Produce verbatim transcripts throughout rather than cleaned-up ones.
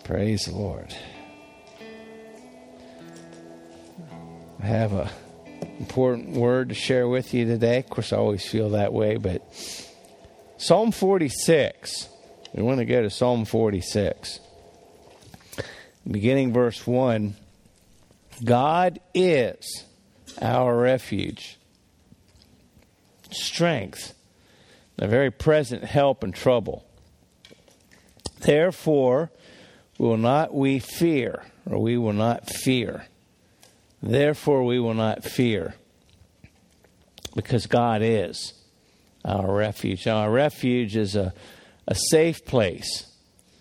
Praise the Lord. I have a important word to share with you today. Of course, I always feel that way, but Psalm forty-six. We want to go to Psalm forty-six. Beginning verse one. God is our refuge, strength, a very present help in trouble. Therefore, will not we fear, or we will not fear. Therefore, we will not fear, because God is our refuge. Now, our refuge is a, a safe place,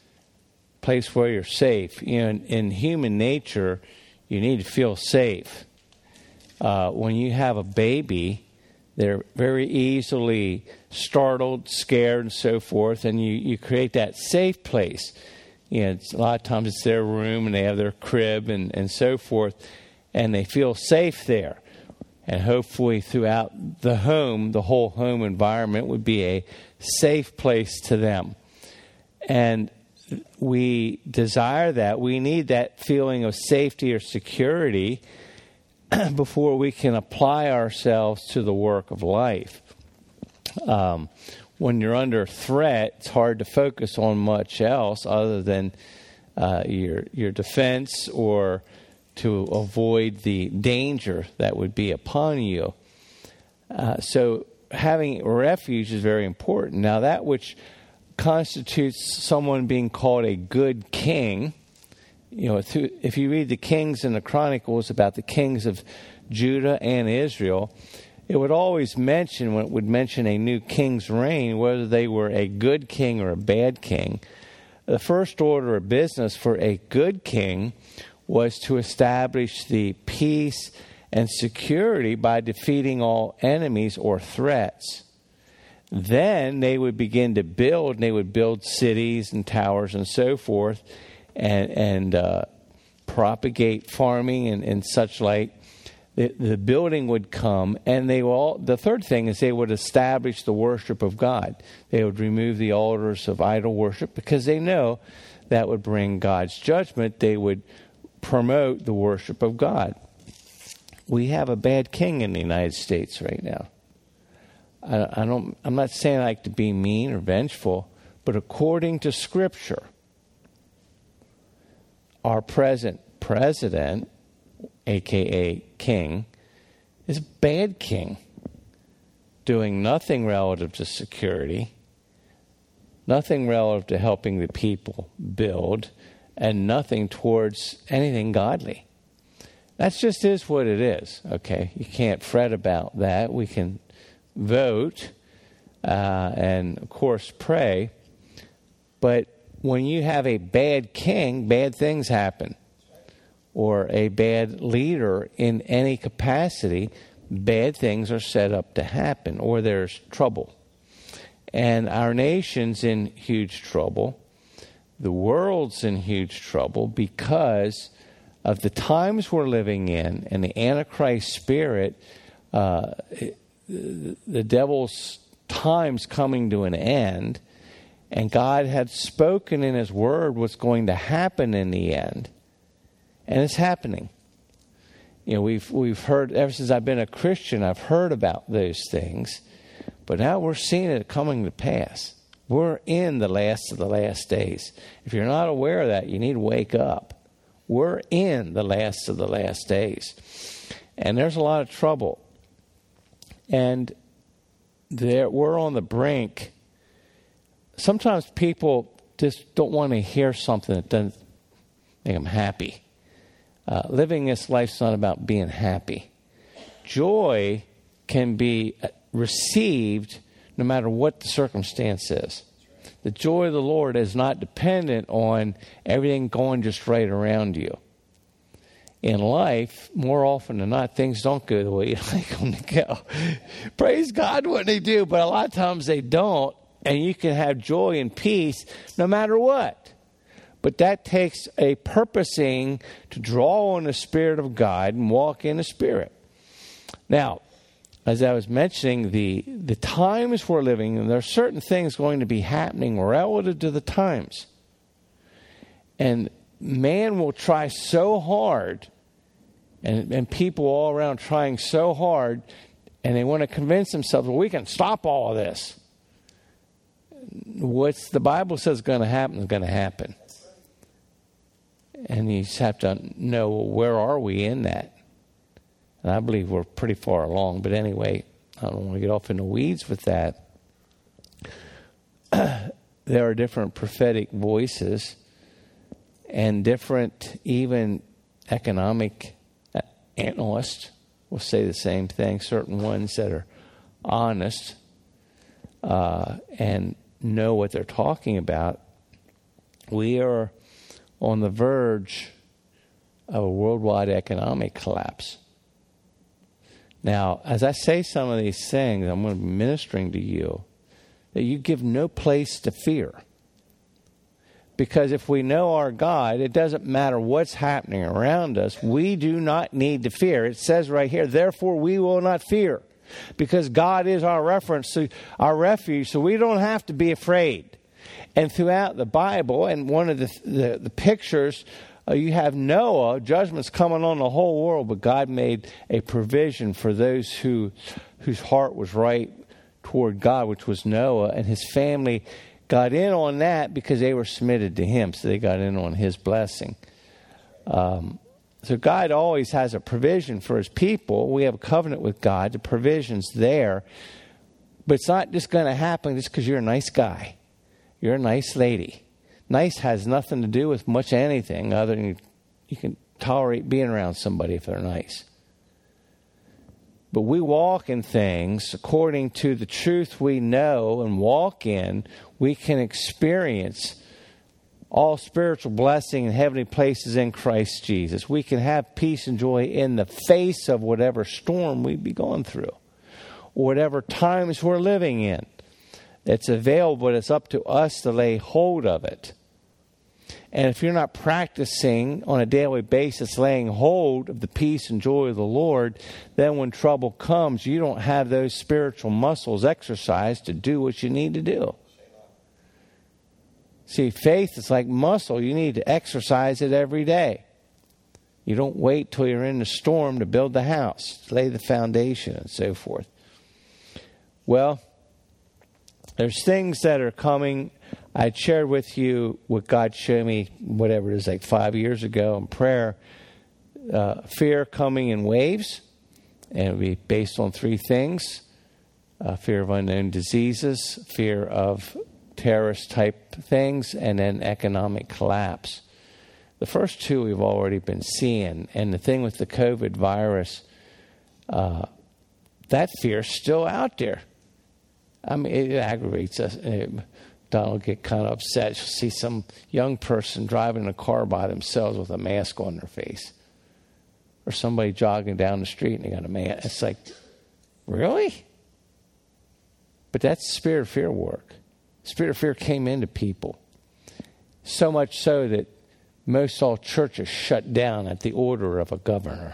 place where you're safe. You know, in, in human nature, you need to feel safe. Uh, when you have a baby, they're very easily startled, scared, and so forth, and you, you create that safe place. You know, it's, a lot of times it's their room, and they have their crib, and, and so forth, and they feel safe there. And hopefully throughout the home, the whole home environment would be a safe place to them. And we desire that. We need that feeling of safety or security before we can apply ourselves to the work of life. Um, when you're under threat, it's hard to focus on much else other than uh, your your defense or to avoid the danger that would be upon you. Uh, so having refuge is very important. Now, that which constitutes someone being called a good king, you know, if you read the Kings and the Chronicles about the kings of Judah and Israel, it would always mention, when it would mention a new king's reign, whether they were a good king or a bad king. The first order of business for a good king was to establish the peace and security by defeating all enemies or threats. Then they would begin to build, and they would build cities and towers and so forth, and, and uh, propagate farming and, and such like. The, the building would come, and they will. All, the third thing is they would establish the worship of God. They would remove the altars of idol worship because they know that would bring God's judgment. They would promote the worship of God. We have a bad king in the United States right now. I, I don't. I'm not saying I like to be mean or vengeful, but according to Scripture, our present president, a k a king, is a bad king, doing nothing relative to security, nothing relative to helping the people build, and nothing towards anything godly. That's just is what it is, okay? You can't fret about that. We can vote uh, and, of course, pray. But when you have a bad king, bad things happen. Or a bad leader in any capacity, bad things are set up to happen, or there's trouble. And our nation's in huge trouble. The world's in huge trouble because of the times we're living in and the Antichrist spirit, uh, the devil's time's coming to an end, and God had spoken in His Word what's going to happen in the end. And it's happening. You know, we've we've heard, ever since I've been a Christian, I've heard about those things. But now we're seeing it coming to pass. We're in the last of the last days. If you're not aware of that, you need to wake up. We're in the last of the last days. And there's a lot of trouble. And there, we're on the brink. Sometimes people just don't want to hear something that doesn't make them happy. Uh, living this life's not about being happy. Joy can be received no matter what the circumstance is. The joy of the Lord is not dependent on everything going just right around you. In life, more often than not, things don't go the way you like them to go. Praise God when they do, but a lot of times they don't, and you can have joy and peace no matter what. But that takes a purposing to draw on the Spirit of God and walk in the Spirit. Now, as I was mentioning, the, the times we're living in, there are certain things going to be happening relative to the times. And man will try so hard, and, and people all around trying so hard, and they want to convince themselves, well, we can stop all of this. What's the Bible says is going to happen is going to happen. And you just have to know, well, where are we in that? And I believe we're pretty far along. But anyway, I don't want to get off in the weeds with that. There are different prophetic voices and different even economic analysts will say the same thing. Certain ones that are honest uh, and know what they're talking about. We are on the verge of a worldwide economic collapse. Now, as I say some of these things, I'm going to be ministering to you that you give no place to fear. Because if we know our God, it doesn't matter what's happening around us. We do not need to fear. It says right here, therefore we will not fear. Because God is our reference, to our refuge, so we don't have to be afraid. And throughout the Bible, and one of the the, the pictures, uh, you have Noah, judgment's coming on the whole world, but God made a provision for those who whose heart was right toward God, which was Noah, and his family got in on that because they were submitted to him, so they got in on his blessing. Um, so God always has a provision for his people. We have a covenant with God. The provision's there. But it's not just going to happen just because you're a nice guy. You're a nice lady. Nice has nothing to do with much anything other than you, you can tolerate being around somebody if they're nice. But we walk in things according to the truth we know and walk in. We can experience all spiritual blessing in heavenly places in Christ Jesus. We can have peace and joy in the face of whatever storm we be going through, or whatever times we're living in. It's available, but it's up to us to lay hold of it. And if you're not practicing on a daily basis laying hold of the peace and joy of the Lord, then when trouble comes, you don't have those spiritual muscles exercised to do what you need to do. See, faith is like muscle. You need to exercise it every day. You don't wait till you're in the storm to build the house, to lay the foundation and so forth. Well, there's things that are coming. I shared with you what God showed me, whatever it is, like five years ago in prayer. Uh, fear coming in waves, and it'll be based on three things. Uh, fear of unknown diseases, fear of terrorist type things, and then economic collapse. The first two we've already been seeing. And the thing with the COVID virus, uh, that fear's still out there. I mean, it aggravates us. Donald will get kind of upset. She'll see some young person driving a car by themselves with a mask on their face. Or somebody jogging down the street and they got a mask. It's like, really? But that's spirit of fear work. Spirit of fear came into people. So much so that most all churches shut down at the order of a governor.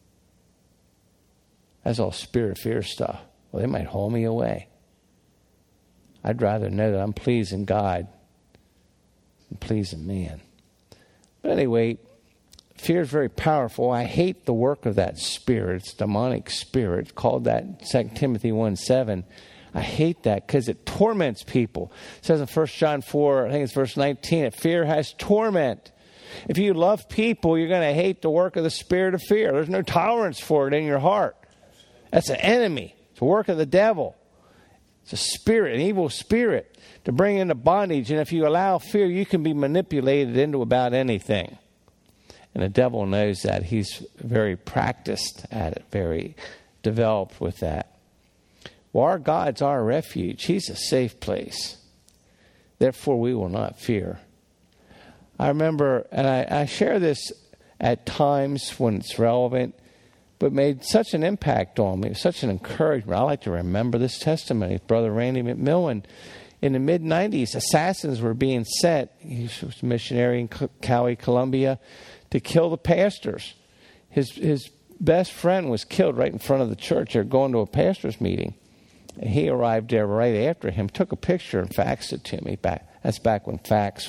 That's all spirit of fear stuff. Well, they might haul me away. I'd rather know that I'm pleasing God than pleasing man. But anyway, fear is very powerful. I hate the work of that spirit. It's demonic spirit. It's called that Second Timothy one seven. I hate that because it torments people. It says in First John four, I think it's verse nineteen, that fear has torment. If you love people, you're going to hate the work of the spirit of fear. There's no tolerance for it in your heart. That's an enemy. It's a work of the devil. It's a spirit, an evil spirit, to bring into bondage. And if you allow fear, you can be manipulated into about anything. And the devil knows that. He's very practiced at it, very developed with that. Well, our God's our refuge. He's a safe place. Therefore, we will not fear. I remember, and I, I share this at times when it's relevant, but made such an impact on me, such an encouragement. I like to remember this testimony. Brother Randy McMillan, in the mid nineties, assassins were being set. He was a missionary in Cali, Colombia, to kill the pastors. His his best friend was killed right in front of the church. They're going to a pastor's meeting. And he arrived there right after him, took a picture and faxed it to me. Back, that's back when fax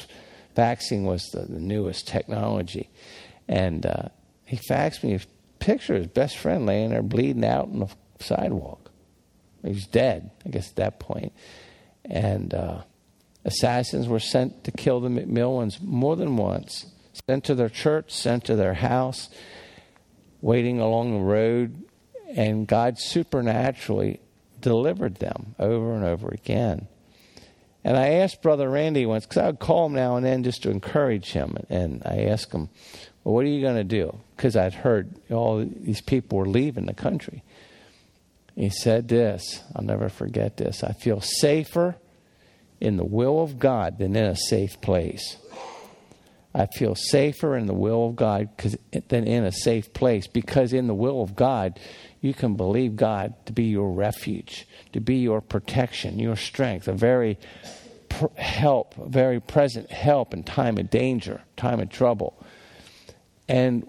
Faxing was the, the newest technology. And uh, he faxed me a picture of his best friend laying there bleeding out on the sidewalk. He's dead, I guess, at that point. And uh, assassins were sent to kill the McMillans more than once. Sent to their church, sent to their house, waiting along the road. And God supernaturally delivered them over and over again. And I asked Brother Randy once, because I would call him now and then just to encourage him. And I asked him, well, what are you going to do? Because I'd heard all these people were leaving the country. He said this, I'll never forget this. I feel safer in the will of God than in a safe place. I feel safer in the will of God than in a safe place. Because in the will of God, you can believe God to be your refuge, to be your protection, your strength, a very pr- help, a very present help in time of danger, time of trouble. And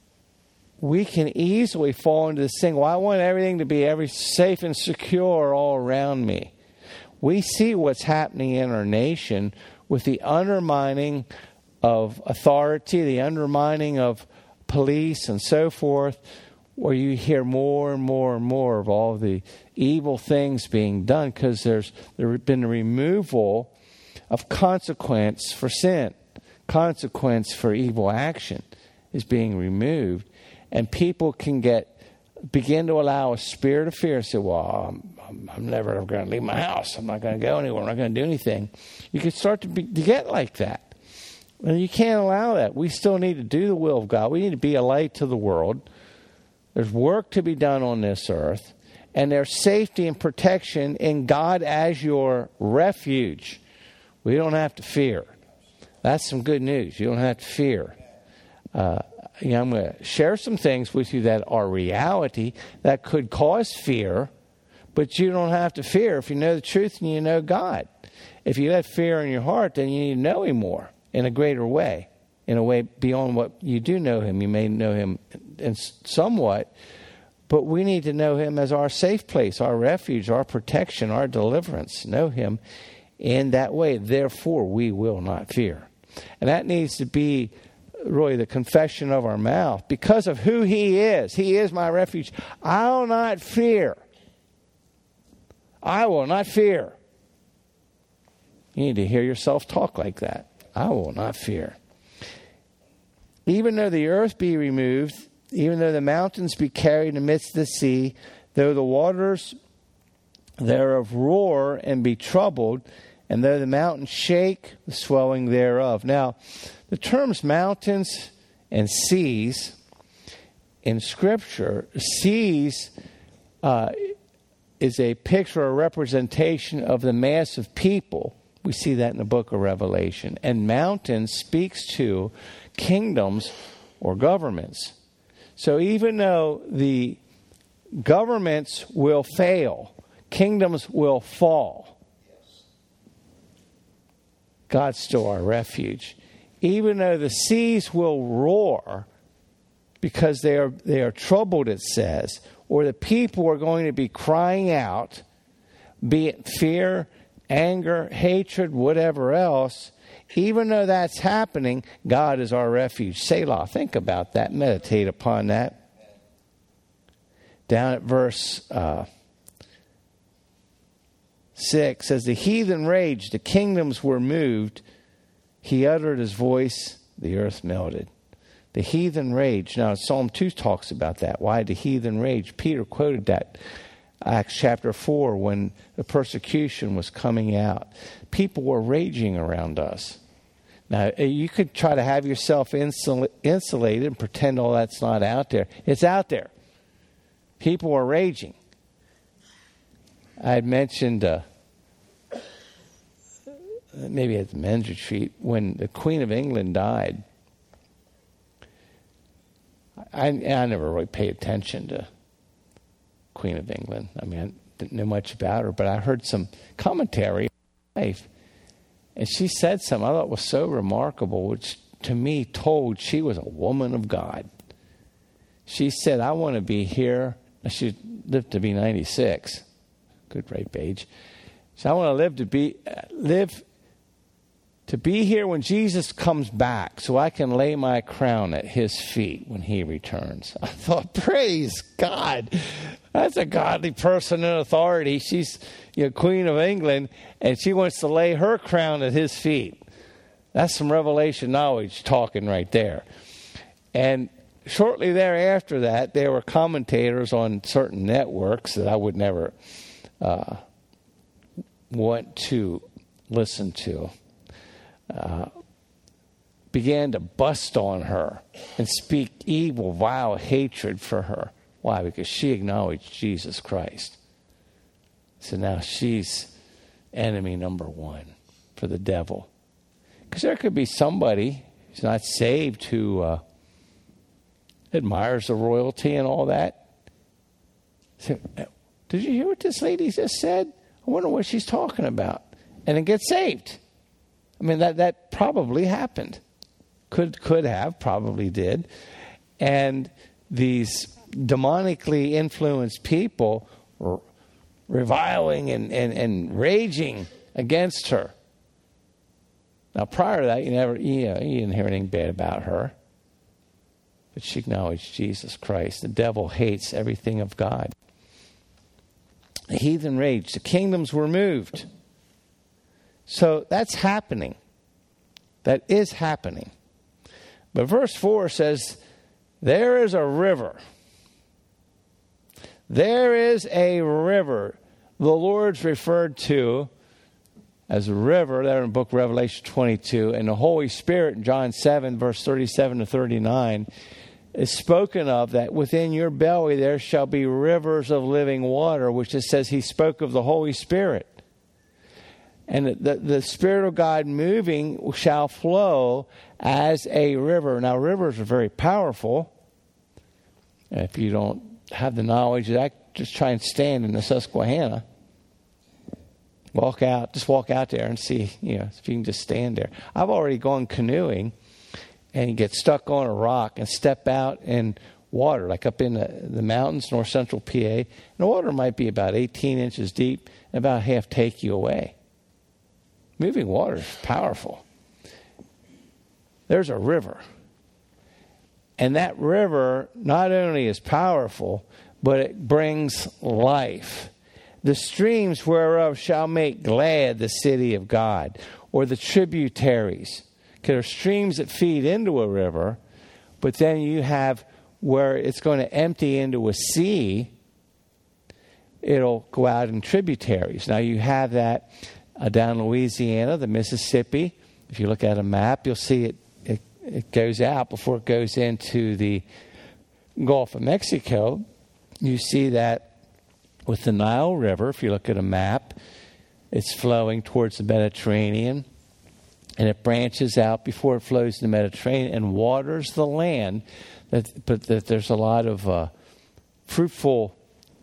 we can easily fall into this thing, well, I want everything to be every safe and secure all around me. We see what's happening in our nation with the undermining of authority, the undermining of police and so forth, where you hear more and more and more of all the evil things being done because there's there's been a removal of consequence for sin. Consequence for evil action is being removed. And people can get begin to allow a spirit of fear. Say, well, I'm, I'm, I'm never going to leave my house. I'm not going to go anywhere. I'm not going to do anything. You can start to, be, to get like that. And you can't allow that. We still need to do the will of God. We need to be a light to the world. There's work to be done on this earth. And there's safety and protection in God as your refuge. We don't have to fear. That's some good news. You don't have to fear. Uh, you know, I'm going to share some things with you that are reality that could cause fear, but you don't have to fear if you know the truth and you know God. If you have fear in your heart, then you need to know Him more in a greater way, in a way beyond what you do know Him. You may know Him in somewhat, but we need to know Him as our safe place, our refuge, our protection, our deliverance. Know Him in that way. Therefore, we will not fear. And that needs to be really the confession of our mouth because of who He is. He is my refuge. I will not fear. I will not fear. You need to hear yourself talk like that. I will not fear. Even though the earth be removed, even though the mountains be carried amidst the sea, though the waters thereof roar and be troubled, and though the mountains shake, the swelling thereof. Now, the terms mountains and seas in Scripture, seas uh, is a picture or representation of the mass of people. We see that in the book of Revelation. And mountains speaks to kingdoms or governments. So even though the governments will fail, kingdoms will fall, God's still our refuge. Even though the seas will roar because they are they are troubled, it says, or the people are going to be crying out, be it fear, anger, hatred, whatever else, even though that's happening, God is our refuge. Selah. Think about that. Meditate upon that. Down at verse uh, six says, the heathen raged, the kingdoms were moved. He uttered his voice, the earth melted. The heathen raged. Now, Psalm two talks about that. Why the heathen rage? Peter quoted that. Acts chapter four, when the persecution was coming out. People were raging around us. Now, you could try to have yourself insul- insulated and pretend all that's not out there. It's out there. People are raging. I had mentioned, uh, maybe at the men's retreat, when the Queen of England died, I, I never really paid attention to Queen of England. I mean, I didn't know much about her, but I heard some commentary on her life. And she said something I thought was so remarkable, which to me told she was a woman of God. She said, I want to be here. She lived to be ninety-six. Good rape age. So I want to live to be, live to be here when Jesus comes back so I can lay my crown at his feet when he returns. I thought, praise God. That's a godly person in authority. She's, you know, Queen of England, and she wants to lay her crown at his feet. That's some revelation knowledge talking right there. And shortly thereafter that, there were commentators on certain networks that I would never uh, want to listen to. Uh, began to bust on her and speak evil, vile hatred for her. Why? Because she acknowledged Jesus Christ. So now she's enemy number one for the devil. Because there could be somebody who's not saved who uh, admires the royalty and all that. So, did you hear what this lady just said? I wonder what she's talking about. And then get saved. I mean, that, that probably happened. Could could have, probably did. And these demonically influenced people were reviling and, and, and raging against her. Now, prior to that, you never you, know, you didn't hear anything bad about her. But she acknowledged Jesus Christ. The devil hates everything of God. The heathen raged. The kingdoms were moved. So that's happening. That is happening. But verse four says, there is a river. There is a river. The Lord's referred to as a river there in the book of Revelation twenty-two. And the Holy Spirit in John seven, verse thirty-seven to thirty-nine, is spoken of that within your belly there shall be rivers of living water, which it says he spoke of the Holy Spirit. And the, the, the Spirit of God moving shall flow as a river. Now, rivers are very powerful. If you don't have the knowledge of that, just try and stand in the Susquehanna. Walk out, just walk out there and see, you know, if you can just stand there. I've already gone canoeing and you get stuck on a rock and step out in water, like up in the, the mountains, north central P A. And the water might be about eighteen inches deep and about half take you away. Moving water is powerful. There's a river. And that river not only is powerful, but it brings life. The streams whereof shall make glad the city of God, or the tributaries. Because there are streams that feed into a river, but then you have where it's going to empty into a sea, it'll go out in tributaries. Now you have that uh, down in Louisiana, the Mississippi. If you look at a map, you'll see it, it, it goes out before it goes into the Gulf of Mexico. You see that with the Nile River, if you look at a map, it's flowing towards the Mediterranean. And it branches out before it flows in the Mediterranean and waters the land. That, but that there's a lot of uh, fruitful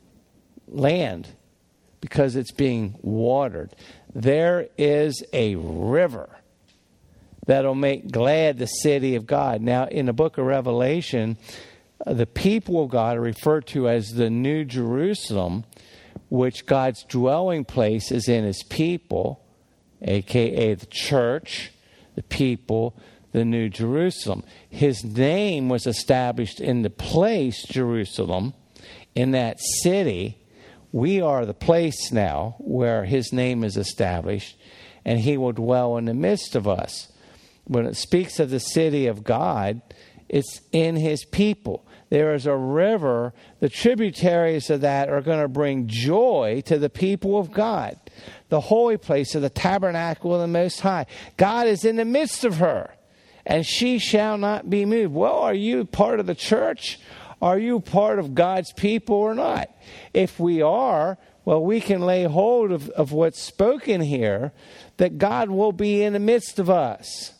land because it's being watered. There is a river that'll make glad the city of God. Now, in the book of Revelation, uh, the people of God are referred to as the New Jerusalem, which God's dwelling place is in his people, a k a the church, the people, the New Jerusalem. His name was established in the place, Jerusalem, in that city. We are the place now where his name is established, and he will dwell in the midst of us. When it speaks of the city of God, it's in his people. There is a river. The tributaries of that are going to bring joy to the people of God. The holy place of the tabernacle of the Most High. God is in the midst of her, and she shall not be moved. Well, are you part of the church? Are you part of God's people or not? If we are, well, we can lay hold of, of what's spoken here, that God will be in the midst of us.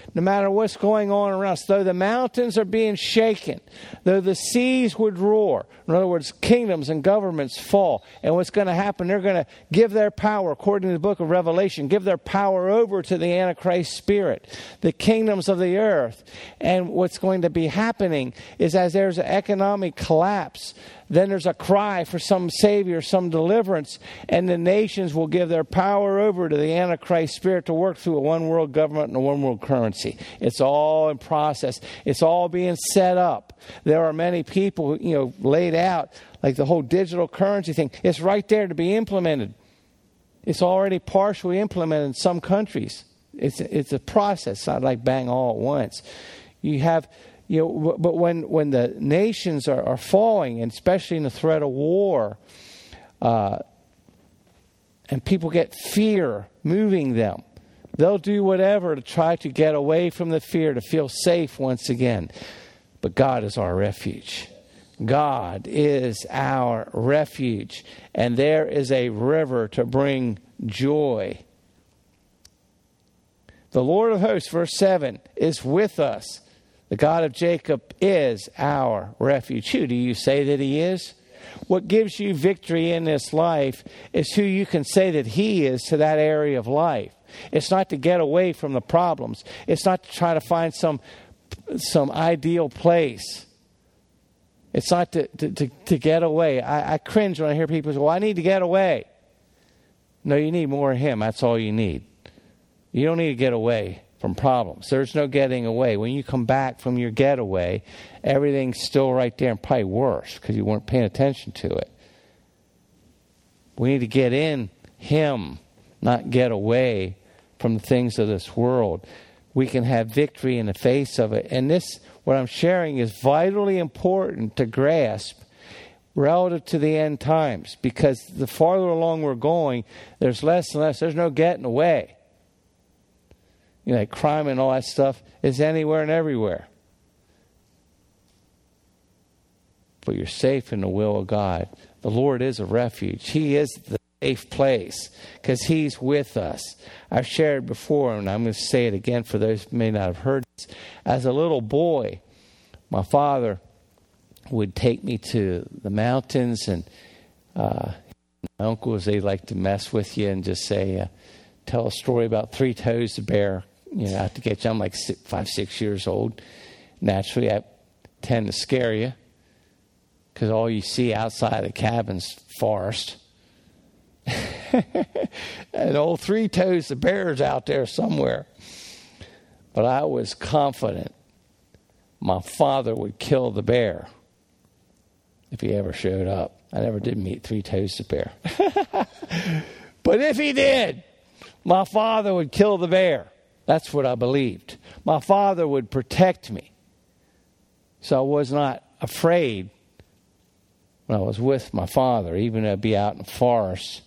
no matter what's going on around us, though the mountains are being shaken, though the seas would roar, in other words, kingdoms and governments fall, and what's going to happen, they're going to give their power, according to the book of Revelation, give their power over to the Antichrist spirit, the kingdoms of the earth. And what's going to be happening is as there's an economic collapse, then there's a cry for some savior, some deliverance, and the nations will give their power over to the Antichrist spirit to work through a one world government and a one world currency. It's all in process. It's all being set up. There are many people, you know, laid out, like the whole digital currency thing. It's right there to be implemented. It's already partially implemented in some countries. It's it's a process. It's not like bang all at once. You have... You know, but when, when the nations are, are falling, and especially in the threat of war, uh, and people get fear moving them, they'll do whatever to try to get away from the fear, to feel safe once again. But God is our refuge. God is our refuge. And there is a river to bring joy. The Lord of hosts, verse seven, is with us. The God of Jacob is our refuge. Who do you say that he is? What gives you victory in this life is who you can say that he is to that area of life. It's not to get away from the problems. It's not to try to find some some ideal place. It's not to, to, to, to get away. I, I cringe when I hear people say, well, I need to get away. No, you need more of him. That's all you need. You don't need to get away from problems. There's no getting away. When you come back from your getaway, everything's still right there, and probably worse because you weren't paying attention to it. We need to get in him, not get away from the things of this world. We can have victory in the face of it. And this, what I'm sharing, is vitally important to grasp relative to the end times, because the farther along we're going, there's less and less. There's no getting away. You know, like crime and all that stuff is anywhere and everywhere. But you're safe in the will of God. The Lord is a refuge. He is the safe place because he's with us. I've shared before, and I'm going to say it again for those who may not have heard this. As a little boy, my father would take me to the mountains, and uh, my uncles, they like to mess with you and just say, uh, tell a story about Three Toes the bear. You know, out to get you. I'm like six, five, six years old. Naturally, I tend to scare you because all you see outside the cabin's forest. And old Three Toes the bear's out there somewhere. But I was confident my father would kill the bear if he ever showed up. I never did meet Three Toes the bear. But if he did, my father would kill the bear. That's what I believed. My father would protect me. So I was not afraid when I was with my father, even though I'd be out in the forest.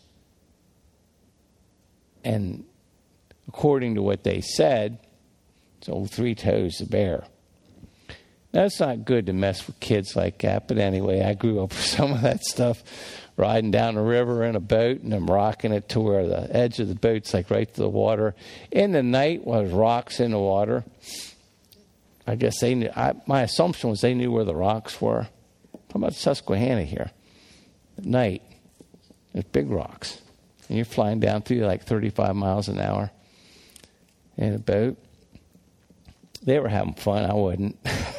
And according to what they said, it's old Three Toes the bear. Now, it's not good to mess with kids like that, but anyway, I grew up with some of that stuff. Riding down the river in a boat, and I'm rocking it to where the edge of the boat's like right to the water. In the night, while there's rocks in the water, I guess they knew. I, my assumption was they knew where the rocks were. How about Susquehanna here? At night, there's big rocks, and you're flying down through like thirty-five miles an hour in a boat. They were having fun. I wasn't.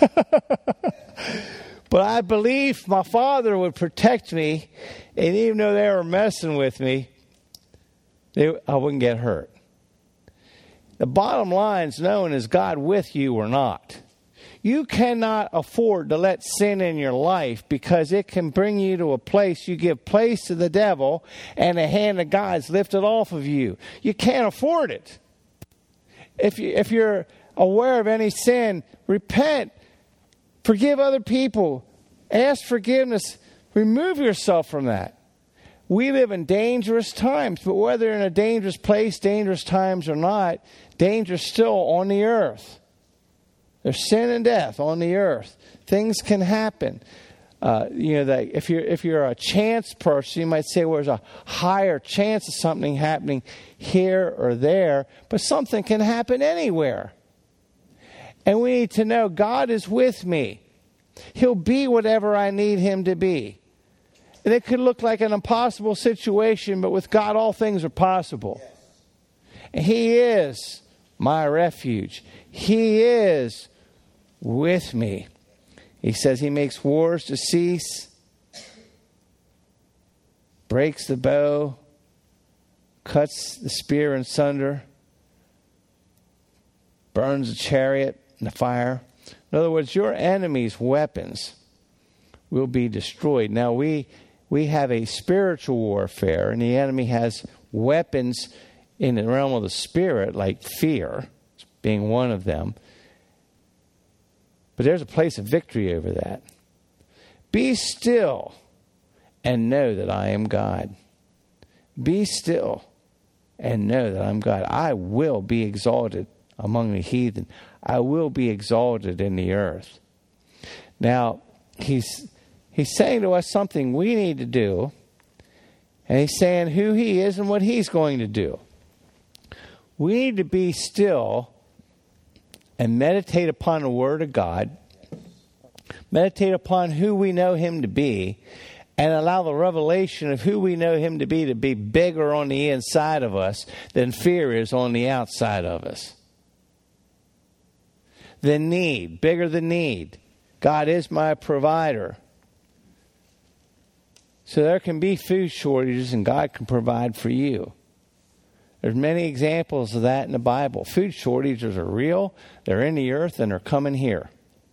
But I believed my father would protect me, and even though they were messing with me, they, I wouldn't get hurt. The bottom line is known as God with you or not. You cannot afford to let sin in your life because it can bring you to a place you give place to the devil and the hand of God's lifted off of you. You can't afford it. If you, if you're aware of any sin, repent. Forgive other people. Ask forgiveness. Remove yourself from that. We live in dangerous times, but whether in a dangerous place, dangerous times or not, danger's still on the earth. There's sin and death on the earth. Things can happen. Uh, you know, that if you're if you're a chance person, you might say, well, there's a higher chance of something happening here or there, but something can happen anywhere. need to know God is with me. He'll be whatever I need him to be. And it could look like an impossible situation, but with God, all things are possible. And he is my refuge. He is with me. He says he makes wars to cease, breaks the bow, cuts the spear in sunder, burns the chariot in the fire. In other words, your enemy's weapons will be destroyed. Now, we we have a spiritual warfare, and the enemy has weapons in the realm of the spirit, like fear, being one of them. But there's a place of victory over that. Be still and know that I am God. Be still and know that I'm God. I will be exalted among the heathen. I will be exalted in the earth. Now, he's he's saying to us something we need to do. And he's saying who he is and what he's going to do. We need to be still and meditate upon the Word of God. Meditate upon who we know him to be. And allow the revelation of who we know him to be to be bigger on the inside of us than fear is on the outside of us. The need, bigger the need. God is my provider. So there can be food shortages and God can provide for you. There's many examples of that in the Bible. Food shortages are real. They're in the earth and they're coming here.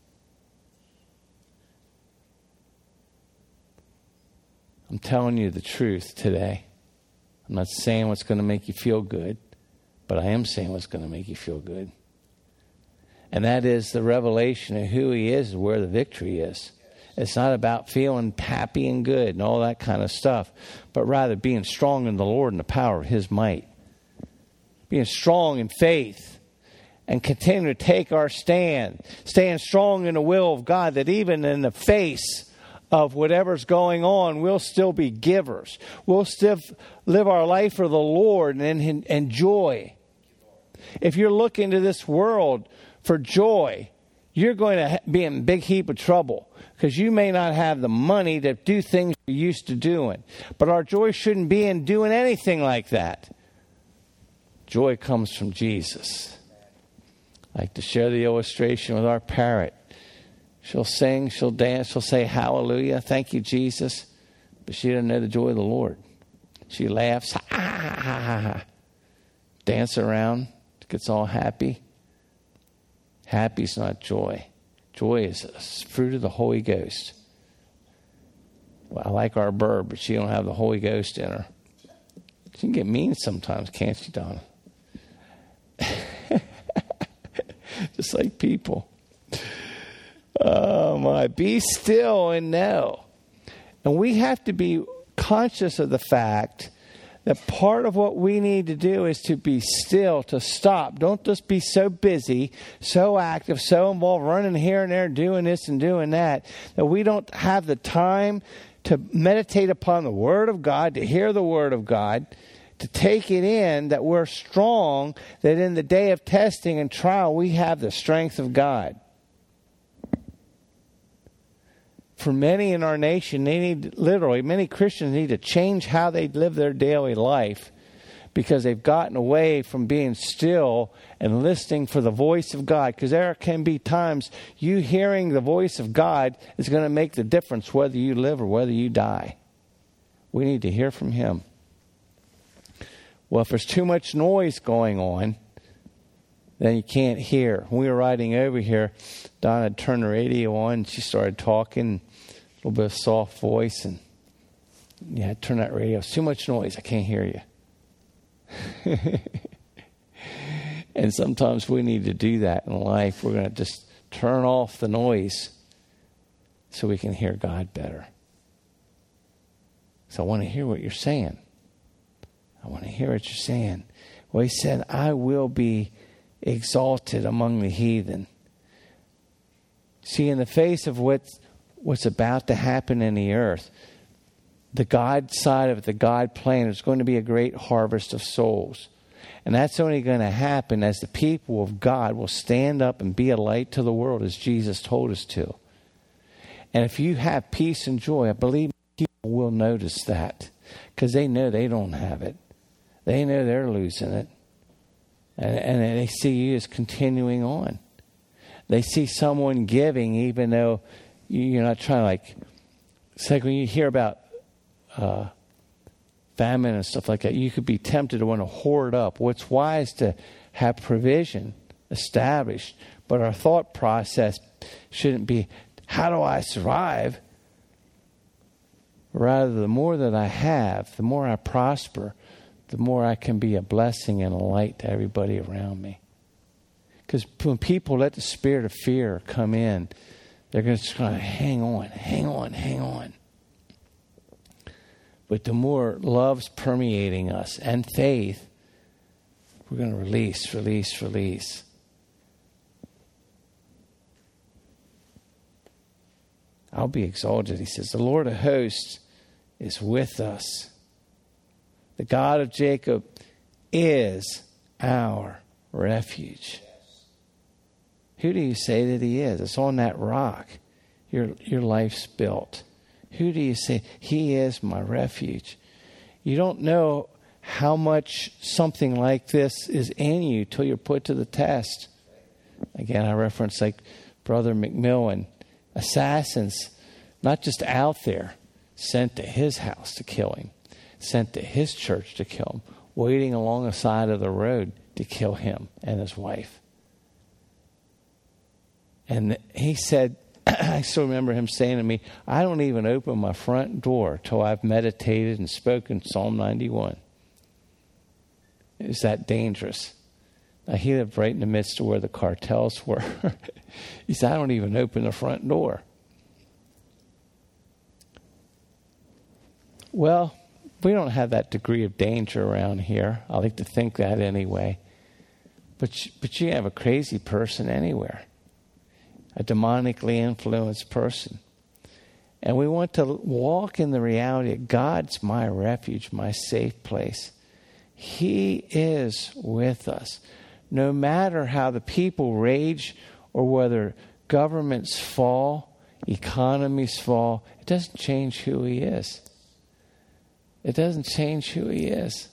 I'm telling you the truth today. I'm not saying what's going to make you feel good, but I am saying what's going to make you feel good. And that is the revelation of who he is, where the victory is. It's not about feeling happy and good and all that kind of stuff, but rather being strong in the Lord and the power of his might. Being strong in faith and continue to take our stand. Staying strong in the will of God, that even in the face of whatever's going on, we'll still be givers. We'll still live our life for the Lord and enjoy. If you're looking to this world for joy, you're going to be in a big heap of trouble because you may not have the money to do things you're used to doing. But our joy shouldn't be in doing anything like that. Joy comes from Jesus. I like to share the illustration with our parrot. She'll sing, she'll dance, she'll say hallelujah, thank you, Jesus. But she doesn't know the joy of the Lord. She laughs, ha, ha, ha, ha, ha. Dance around, gets all happy. Happy's not joy. Joy is a fruit of the Holy Ghost. Well, I like our bird, but she don't have the Holy Ghost in her. She can get mean sometimes, can't she, Donna? Just like people. Oh my, be still and know. And we have to be conscious of the fact that part of what we need to do is to be still, to stop. Don't just be so busy, so active, so involved, running here and there, doing this and doing that, that we don't have the time to meditate upon the Word of God, to hear the Word of God, to take it in, that we're strong, that in the day of testing and trial, we have the strength of God. For many in our nation, they need, literally, many Christians need to change how they live their daily life because they've gotten away from being still and listening for the voice of God. Because there can be times you hearing the voice of God is going to make the difference whether you live or whether you die. We need to hear from him. Well, if there's too much noise going on, then you can't hear. When we were riding over here, Donna turned the radio on and she started talking, a little bit of soft voice, and yeah, turn that radio. It's too much noise. I can't hear you. And sometimes we need to do that in life. We're going to just turn off the noise so we can hear God better. So I want to hear what you're saying. I want to hear what you're saying. Well, he said, I will be exalted among the heathen. See, in the face of what's, what's about to happen in the earth, the God side of it, the God plan, is going to be a great harvest of souls. And that's only going to happen as the people of God will stand up and be a light to the world as Jesus told us to. And if you have peace and joy, I believe people will notice that because they know they don't have it. They know they're losing it. And, and they see you as continuing on. They see someone giving even though you're not trying to like... It's like when you hear about uh, famine and stuff like that, you could be tempted to want to hoard up. Well, it's wise to have provision established. But our thought process shouldn't be, how do I survive? Rather, the more that I have, the more I prosper, the more I can be a blessing and a light to everybody around me. Because when people let the spirit of fear come in, they're going to try to hang on, hang on, hang on. But the more love's permeating us and faith, we're going to release, release, release. I'll be exalted, he says. The Lord of hosts is with us. The God of Jacob is our refuge. Who do you say that he is? It's on that rock. Your, your life's built. Who do you say? He is my refuge. You don't know how much something like this is in you till you're put to the test. Again, I reference like Brother McMillan. Assassins, not just out there, sent to his house to kill him. Sent to his church to kill him. Waiting along the side of the road to kill him and his wife. And he said, I still remember him saying to me, I don't even open my front door till I've meditated and spoken Psalm ninety-one. It was that dangerous. Now, he lived right in the midst of where the cartels were. He said, I don't even open the front door. Well, we don't have that degree of danger around here. I like to think that anyway. But, but you have a crazy person anywhere. A demonically influenced person. And we want to walk in the reality that God's my refuge, my safe place. He is with us. No matter how the people rage or whether governments fall, economies fall, it doesn't change who he is. It doesn't change who he is.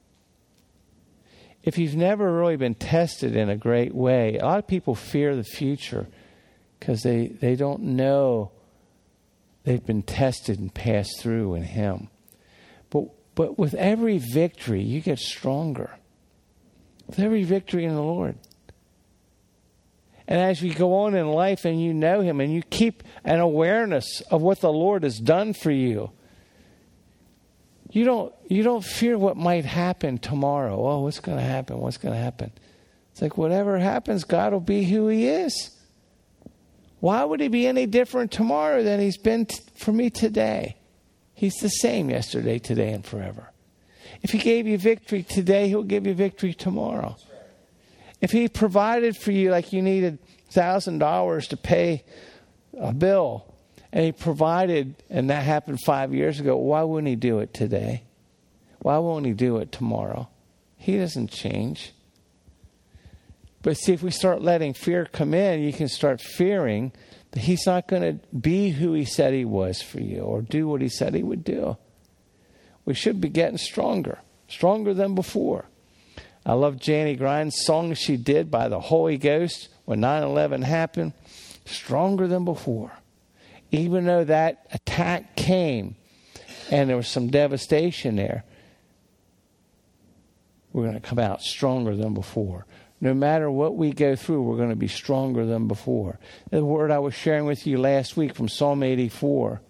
If you've never really been tested in a great way, a lot of people fear the future because they, they don't know they've been tested and passed through in him. But but with every victory, you get stronger. With every victory in the Lord. And as you go on in life and you know him and you keep an awareness of what the Lord has done for you, you don't you don't fear what might happen tomorrow. Oh, what's going to happen? What's going to happen? It's like whatever happens, God will be who he is. Why would he be any different tomorrow than he's been t- for me today? He's the same yesterday, today, and forever. If he gave you victory today, he'll give you victory tomorrow. If he provided for you like you needed one thousand dollars to pay a bill, and he provided, and that happened five years ago, why wouldn't he do it today? Why won't he do it tomorrow? He doesn't change. But see, if we start letting fear come in, you can start fearing that he's not going to be who he said he was for you or do what he said he would do. We should be getting stronger, stronger than before. I love Janie Grind's song she did by the Holy Ghost when nine eleven happened. Stronger than before. Even though that attack came and there was some devastation there, we're going to come out stronger than before. No matter what we go through, we're going to be stronger than before. The word I was sharing with you last week from Psalm eighty-four.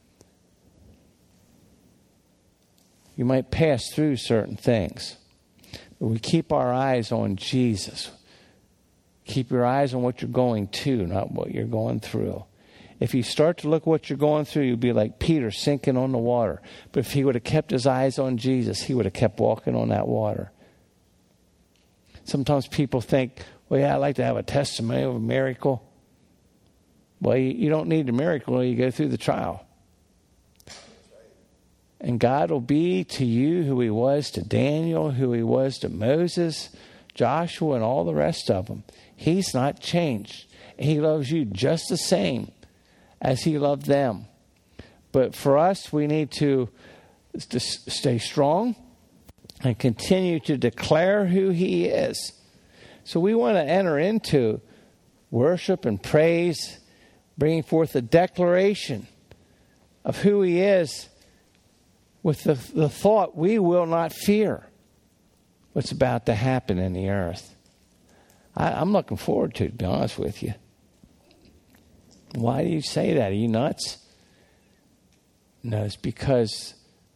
You might pass through certain things, but we keep our eyes on Jesus. Keep your eyes on what you're going to, not what you're going through. If you start to look at what you're going through, you'll be like Peter sinking on the water. But if he would have kept his eyes on Jesus, he would have kept walking on that water. Sometimes people think, well, yeah, I'd like to have a testimony of a miracle. Well, you, you don't need the miracle when you go through the trial. And God will be to you who he was to Daniel, who he was to Moses, Joshua, and all the rest of them. He's not changed. He loves you just the same as he loved them. But for us, we need to, to stay strong and continue to declare who he is. So we want to enter into worship and praise, bringing forth a declaration of who he is with the, the thought we will not fear what's about to happen in the earth. I, I'm looking forward to it, to be honest with you. Why do you say that? Are you nuts? No, it's because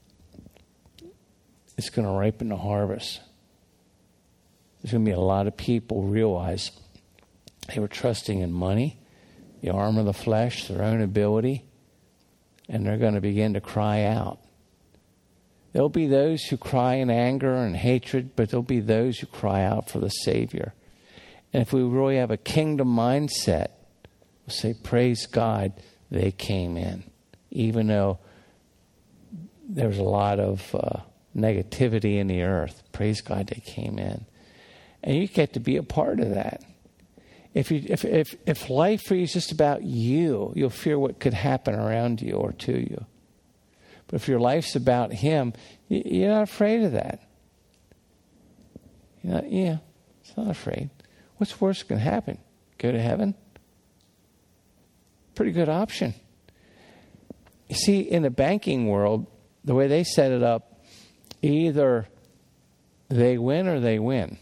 it's going to ripen the harvest. There's going to be a lot of people realize they were trusting in money, the arm of the flesh, their own ability, and they're going to begin to cry out. There'll be those who cry in anger and hatred, but there'll be those who cry out for the Savior. And if we really have a kingdom mindset, we'll say, praise God, they came in. Even though there's a lot of uh, negativity in the earth, praise God, they came in. And you get to be a part of that. If you, if if if life for you is just about you, you'll fear what could happen around you or to you. But if your life's about him, you're not afraid of that. You're not, yeah, it's not afraid. What's worse can happen? Go to heaven? Pretty good option. You see, in the banking world, the way they set it up, either they win or they win.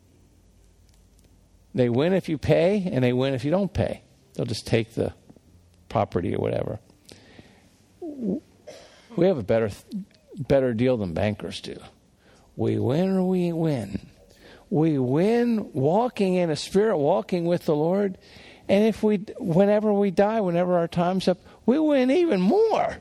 They win if you pay, and they win if you don't pay. They'll just take the property or whatever. We have a better better deal than bankers do. We win or we win. We win walking in a spirit, walking with the Lord. And if we, whenever we die, whenever our time's up, we win even more.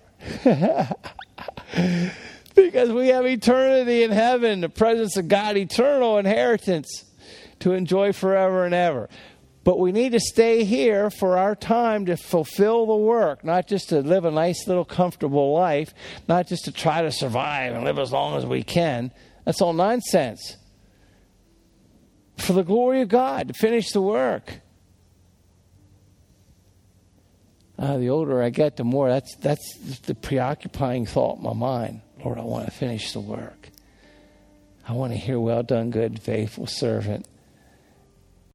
Because we have eternity in heaven, the presence of God, eternal inheritance to enjoy forever and ever. But we need to stay here for our time to fulfill the work, not just to live a nice little comfortable life, not just to try to survive and live as long as we can. That's all nonsense. For the glory of God, to finish the work. Uh, the older I get, the more that's that's the preoccupying thought in my mind. Lord, I want to finish the work. I want to hear, well done, good, faithful servant.